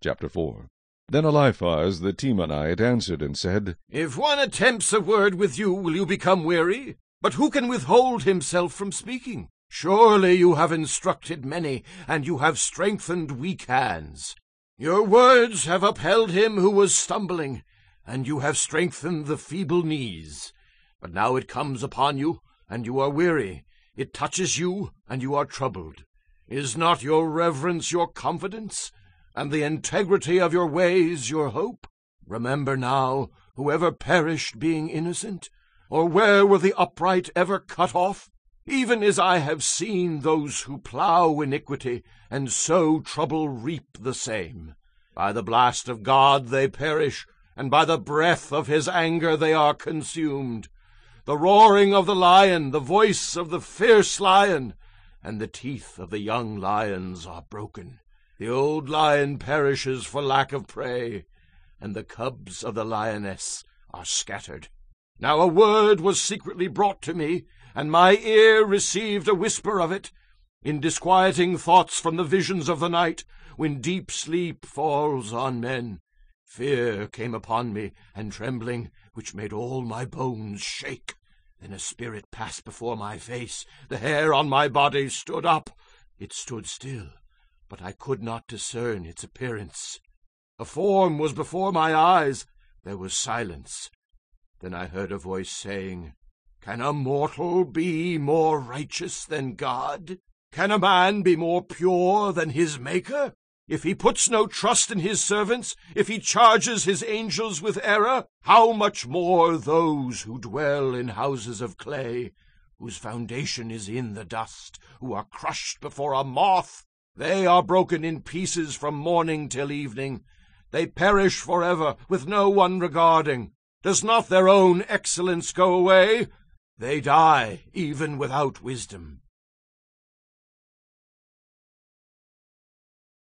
Chapter 4. Then Eliphaz the Temanite answered and said, If one attempts a word with you, will you become weary? But who can withhold himself from speaking? Surely you have instructed many, and you have strengthened weak hands. Your words have upheld him who was stumbling, and you have strengthened the feeble knees. But now it comes upon you, and you are weary. It touches you, and you are troubled. Is not your reverence your confidence, and the integrity of your ways your hope? Remember now, whoever perished being innocent, or where were the upright ever cut off? Even as I have seen those who plough iniquity, and sow trouble reap the same. By the blast of God they perish, and by the breath of his anger they are consumed. The roaring of the lion, the voice of the fierce lion, and the teeth of the young lions are broken. The old lion perishes for lack of prey, and the cubs of the lioness are scattered. Now a word was secretly brought to me, and my ear received a whisper of it, in disquieting thoughts from the visions of the night, when deep sleep falls on men. Fear came upon me, and trembling, which made all my bones shake. Then a spirit passed before my face. The hair on my body stood up. It stood still, but I could not discern its appearance. A form was before my eyes. There was silence. Then I heard a voice saying, Can a mortal be more righteous than God? Can a man be more pure than his Maker? If he puts no trust in his servants, if he charges his angels with error, how much more those who dwell in houses of clay, whose foundation is in the dust, who are crushed before a moth? They are broken in pieces from morning till evening. They perish forever, with no one regarding. Does not their own excellence go away? They die even without wisdom.